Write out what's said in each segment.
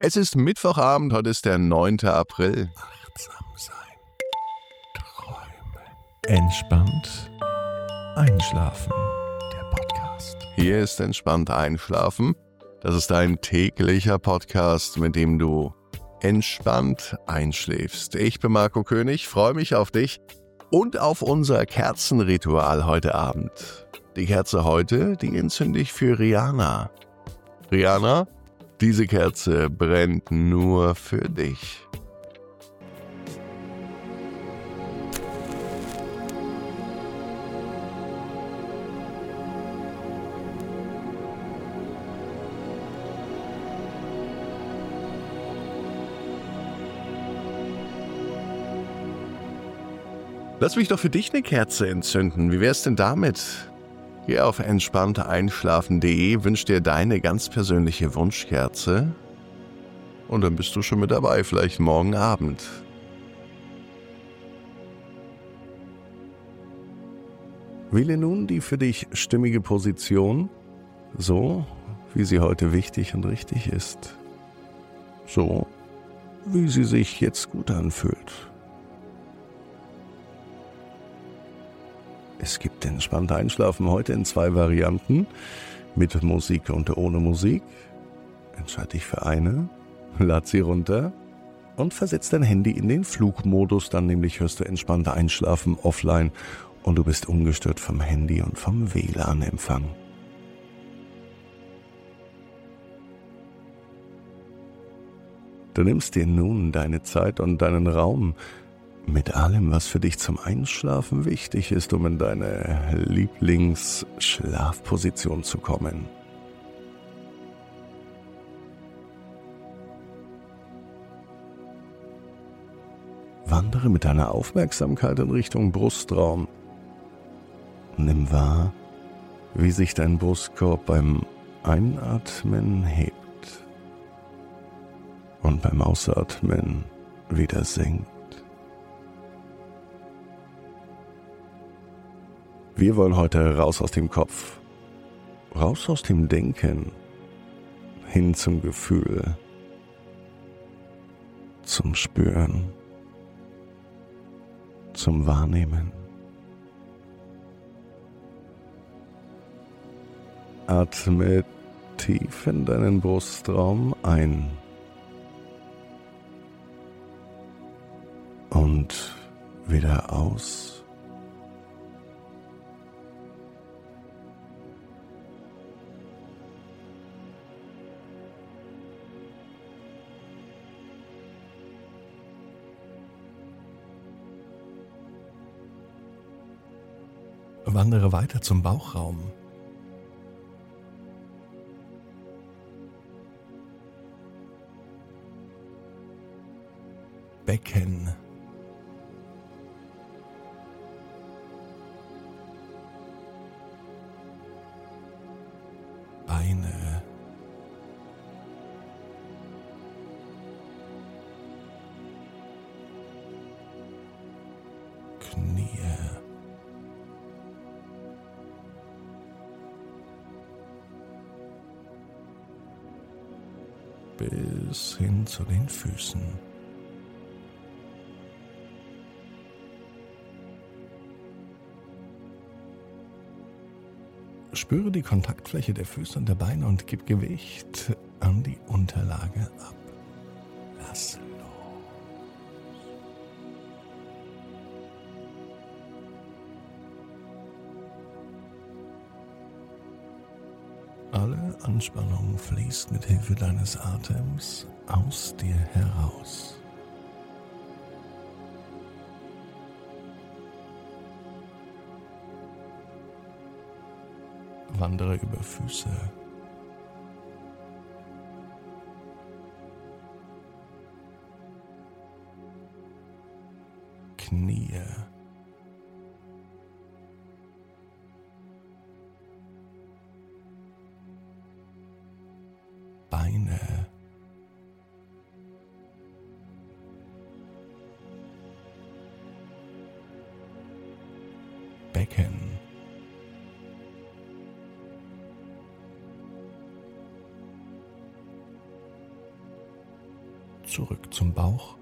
Es ist Mittwochabend, heute ist der 9. April. Achtsam sein. Träumen. Entspannt einschlafen. Der Podcast. Hier ist Entspannt Einschlafen. Das ist ein täglicher Podcast, mit dem du entspannt einschläfst. Ich bin Marco König, freue mich auf dich und auf unser Kerzenritual heute Abend. Die Kerze heute, die entzünde ich für Rihanna. Rihanna, diese Kerze brennt nur für dich. Lass mich doch für dich eine Kerze entzünden. Wie wär's denn damit? Geh auf entspannteinschlafen.de, wünsch dir deine ganz persönliche Wunschkerze und dann bist du schon mit dabei, vielleicht morgen Abend. Wähle nun die für dich stimmige Position, so wie sie heute wichtig und richtig ist. So wie sie sich jetzt gut anfühlt. Es gibt entspannt Einschlafen heute in 2 Varianten, mit Musik und ohne Musik. Entscheide dich für eine, lad sie runter und versetz dein Handy in den Flugmodus, dann nämlich hörst du entspannt Einschlafen offline und du bist ungestört vom Handy und vom WLAN-Empfang. Du nimmst dir nun deine Zeit und deinen Raum, mit allem, was für dich zum Einschlafen wichtig ist, um in deine Lieblingsschlafposition zu kommen. Wandere mit deiner Aufmerksamkeit in Richtung Brustraum. Nimm wahr, wie sich dein Brustkorb beim Einatmen hebt und beim Ausatmen wieder sinkt. Wir wollen heute raus aus dem Kopf, raus aus dem Denken, hin zum Gefühl, zum Spüren, zum Wahrnehmen. Atme tief in deinen Brustraum ein und wieder aus. Wandere weiter zum Bauchraum. Becken. Beine. Knie. Bis hin zu den Füßen. Spüre die Kontaktfläche der Füße und der Beine und gib Gewicht an die Unterlage ab. Lass los. Alle Anspannung fließt mit Hilfe deines Atems aus dir heraus. Wandere über Füße, Knie, Beine, Becken, zurück zum Bauch.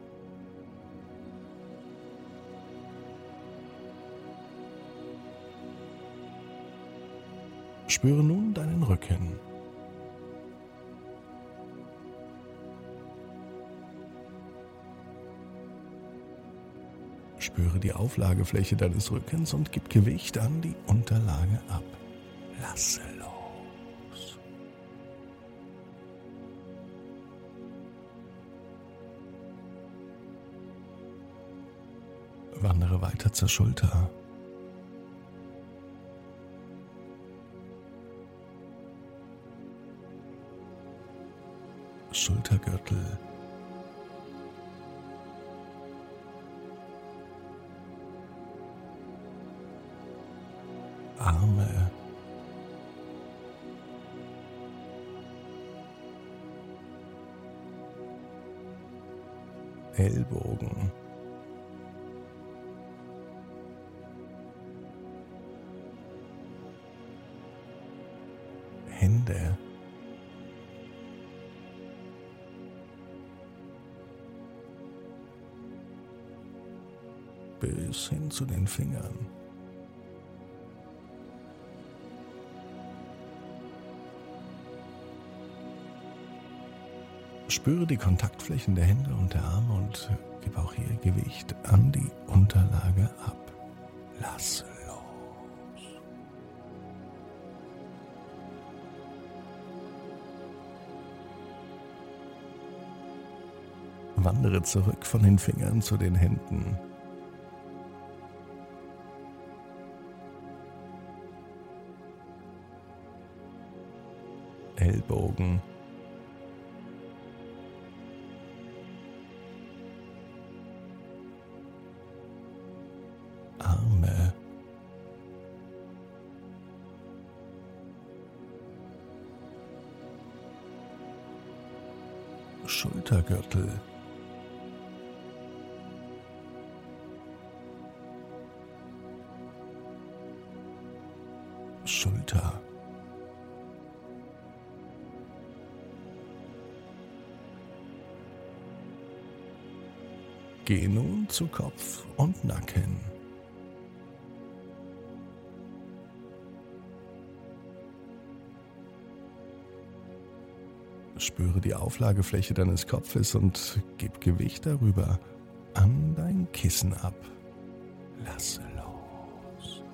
Spüre nun deinen Rücken. Spüre die Auflagefläche deines Rückens und gib Gewicht an die Unterlage ab. Lasse los. Wandere weiter zur Schulter. Schultergürtel. Arme. Ellbogen. Hände. Bis hin zu den Fingern. Spüre die Kontaktflächen der Hände und der Arme und gib auch hier Gewicht an die Unterlage ab. Lasse los. Wandere zurück von den Fingern zu den Händen. Ellbogen. Arme. Schultergürtel. Schulter. Geh nun zu Kopf und Nacken. Spüre die Auflagefläche deines Kopfes und gib Gewicht darüber an dein Kissen ab. Lasse los.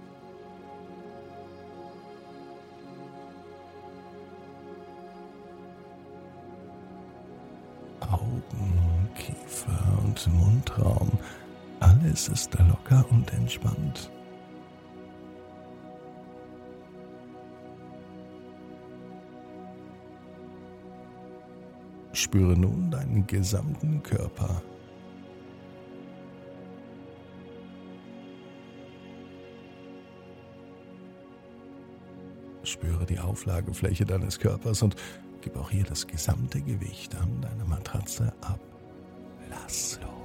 Augen, Kiefer und Mundraum, alles ist locker und entspannt. Spüre nun deinen gesamten Körper. Spüre die Auflagefläche deines Körpers und gib auch hier das gesamte Gewicht an deine Matratze ab. Lass los.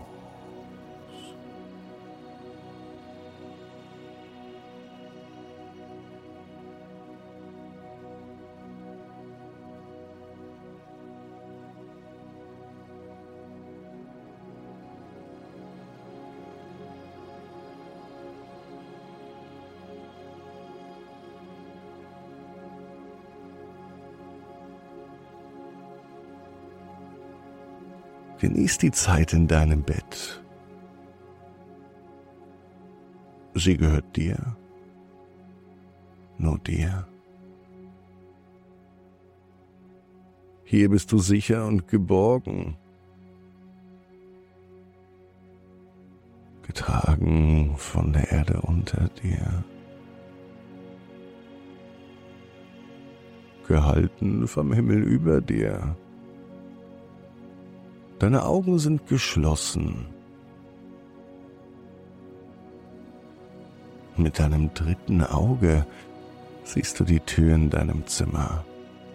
Genieß die Zeit in deinem Bett. Sie gehört dir, nur dir. Hier bist du sicher und geborgen, getragen von der Erde unter dir, gehalten vom Himmel über dir. Deine Augen sind geschlossen. Mit deinem dritten Auge siehst du die Tür in deinem Zimmer.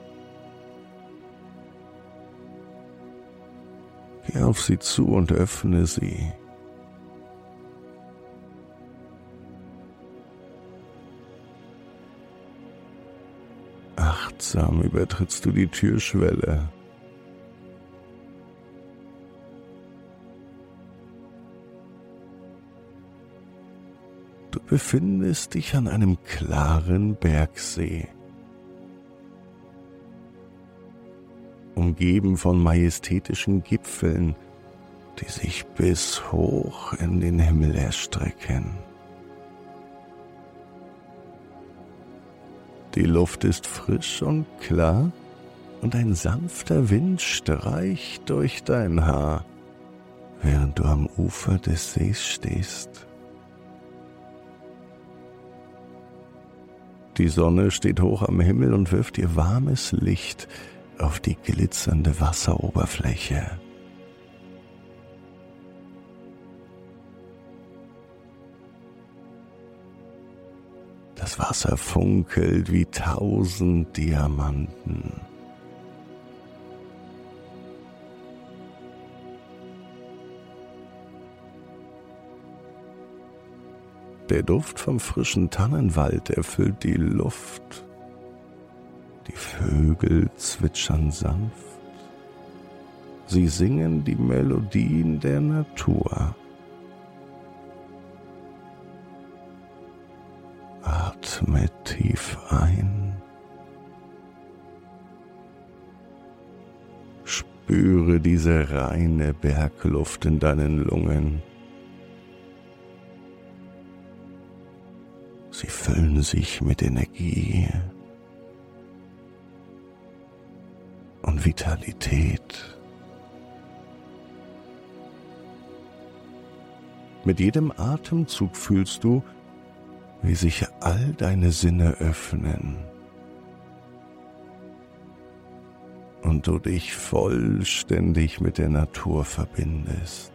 Geh auf sie zu und öffne sie. Achtsam übertrittst du die Türschwelle. befindest dich an einem klaren Bergsee. Umgeben von majestätischen Gipfeln, die sich bis hoch in den Himmel erstrecken. Die Luft ist frisch und klar und ein sanfter Wind streicht durch dein Haar, während du am Ufer des Sees stehst. Die Sonne steht hoch am Himmel und wirft ihr warmes Licht auf die glitzernde Wasseroberfläche. Das Wasser funkelt wie 1000 Diamanten. Der Duft vom frischen Tannenwald erfüllt die Luft. Die Vögel zwitschern sanft. Sie singen die Melodien der Natur. Atme tief ein. Spüre diese reine Bergluft in deinen Lungen. Sie füllen sich mit Energie und Vitalität. Mit jedem Atemzug fühlst du, wie sich all deine Sinne öffnen und du dich vollständig mit der Natur verbindest.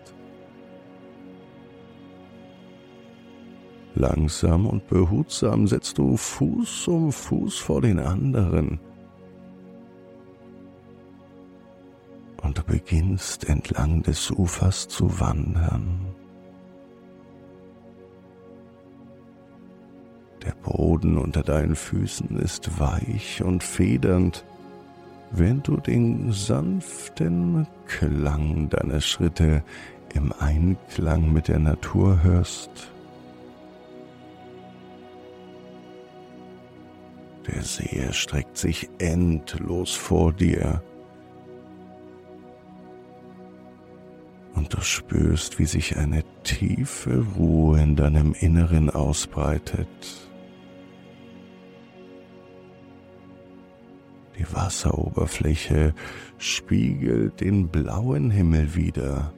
Langsam und behutsam setzt du Fuß um Fuß vor den anderen und du beginnst entlang des Ufers zu wandern. Der Boden unter deinen Füßen ist weich und federnd, während du den sanften Klang deiner Schritte im Einklang mit der Natur hörst. Der See erstreckt sich endlos vor dir und du spürst, wie sich eine tiefe Ruhe in deinem Inneren ausbreitet. Die Wasseroberfläche spiegelt den blauen Himmel wider.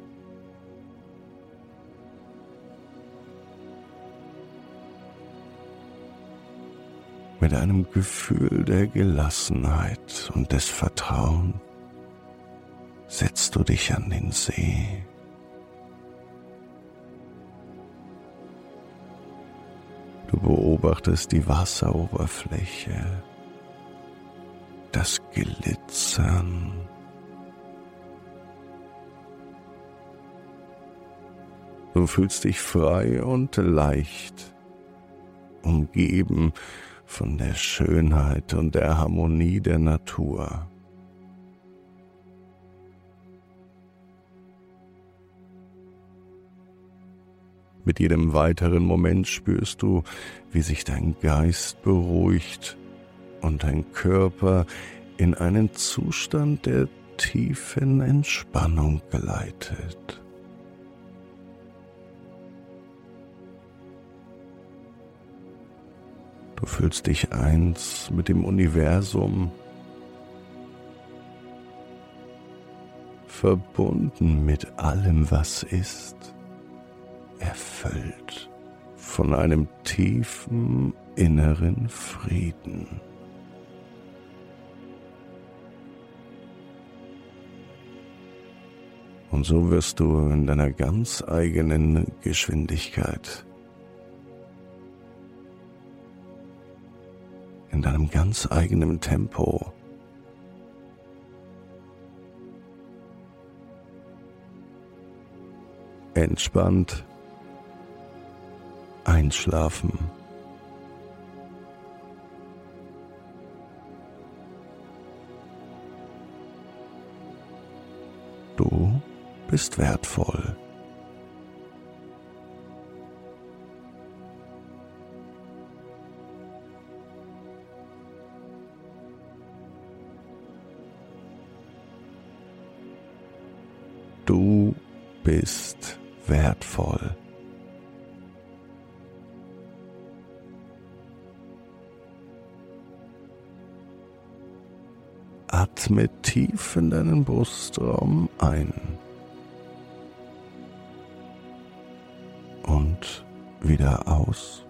Mit einem Gefühl der Gelassenheit und des Vertrauens setzt du dich an den See. Du beobachtest die Wasseroberfläche, das Glitzern. Du fühlst dich frei und leicht, umgeben von der Schönheit und der Harmonie der Natur. Mit jedem weiteren Moment spürst du, wie sich dein Geist beruhigt und dein Körper in einen Zustand der tiefen Entspannung gleitet. Du fühlst dich eins mit dem Universum, verbunden mit allem, was ist, erfüllt von einem tiefen inneren Frieden. Und so wirst du in deiner ganz eigenen Geschwindigkeit, in deinem ganz eigenen Tempo entspannt einschlafen. Du bist wertvoll. Du bist wertvoll. Atme tief in deinen Brustraum ein und wieder aus.